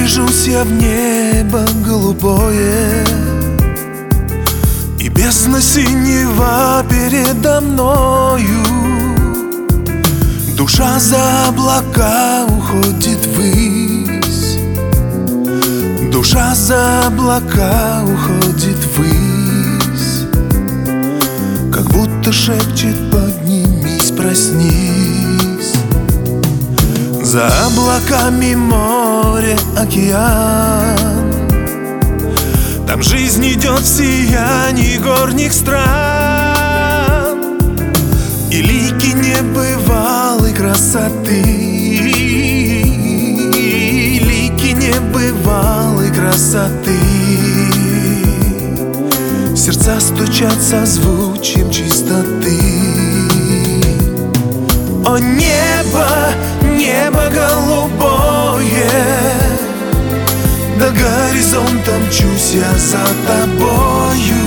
Движусь я в небо голубое, и бездна синева передо мною. Душа за облака уходит ввысь, душа за облака уходит ввысь, как будто шепчет: поднимись, проснись. За облаками море, океан, там жизнь идет в сиянии горних стран, и лики небывалой красоты, лики небывалой красоты. Сердца стучат созвучием чистоты. О небо, небо голубое, до горизонта мчусь я за тобою,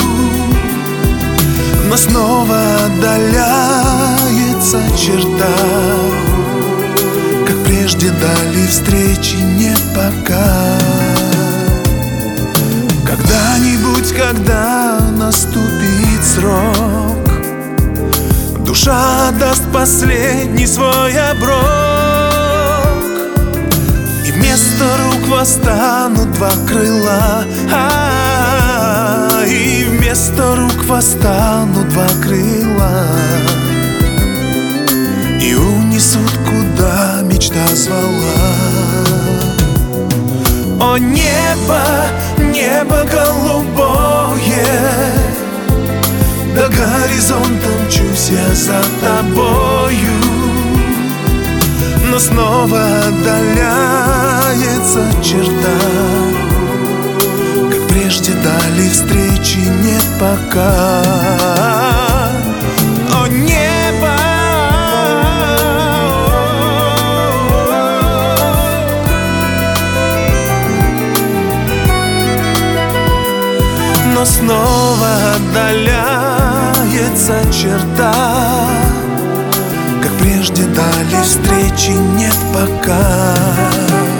но снова отдаляется черта, как прежде дали встречи нет пока. Когда-нибудь, когда наступит срок, душа даст последний свой оброк, и вместо рук восстанут два крыла, и вместо рук восстанут два крыла, и унесут, куда мечта звала. О небо, небо голубое, до горизонта мчусь я за тобою, но снова отдаляется черта, как прежде дали встречи нет пока. О небо, но снова отдаляется черта, как прежде дали встречи нет пока.